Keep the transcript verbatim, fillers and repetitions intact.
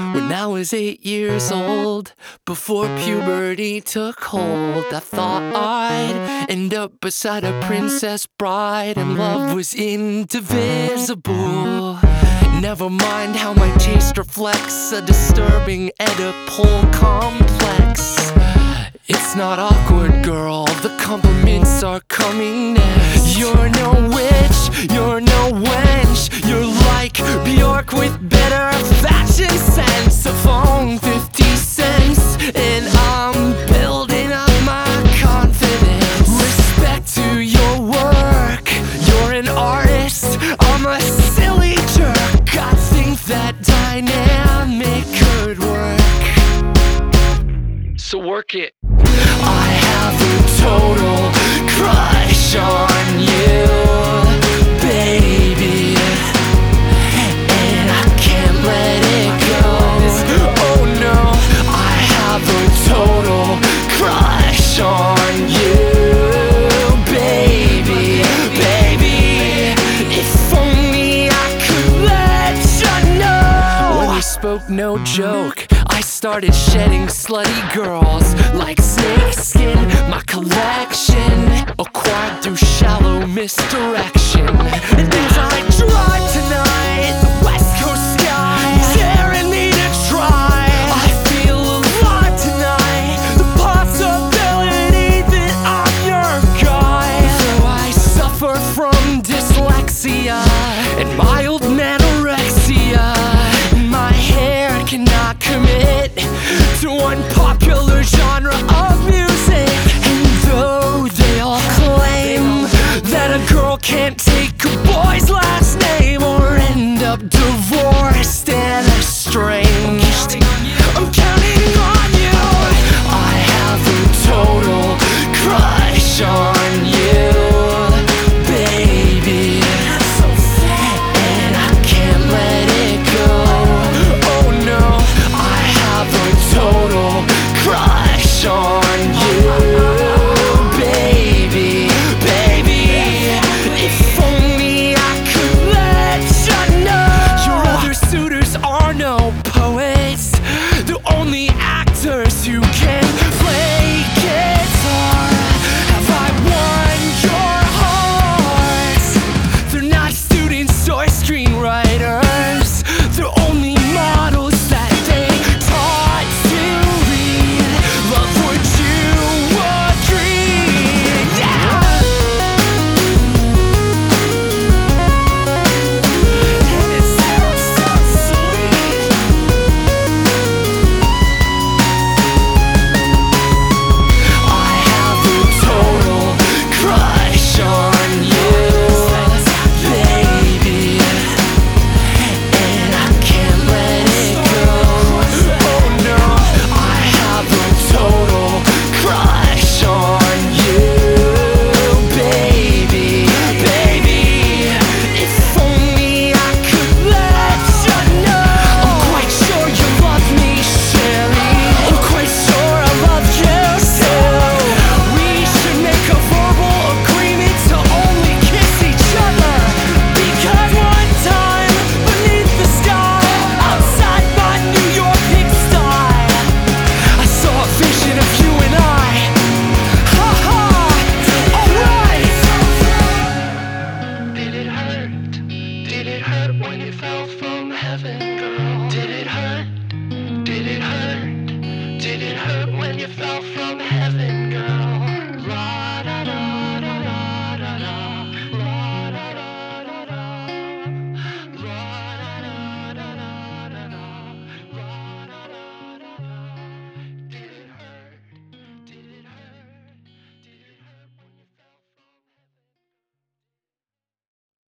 When I was eight years old, before puberty took hold, I thought I'd end up beside a princess bride, and love was indivisible. Never mind how my taste reflects a disturbing Oedipal complex. It's not awkward, girl, the compliments are coming next. You're no witch, you're no wench, you're like Bjork with better fashion sense. A phone, fifty cents, and I'm building up my confidence. Respect to your work, you're an artist, I'm a silly jerk. I think that dynamic could work, so work it. I have a total crush on you, baby, and I can't let it go. Oh no, I have a total crush on you, baby, baby. If only I could let you know. When we spoke, no joke, I started shedding slutty girls like snakeskin. My collection acquired through shallow misdirection. And as I drive tonight, the west coast sky daring me to try. I feel alive tonight, the possibility that I'm your guy. Though I suffer from dyslexia and mild anorexia, my hair cannot commit to one popular genre of music. And though they all claim that a girl can't take a boy's last name or end up divorced and estranged, I'm counting on you. I have a total crush on you, baby, and I can't let it go. Oh no, I have a total crush on you, baby, baby. If only I could let you know. Your other suitors are no poets, they're only actors who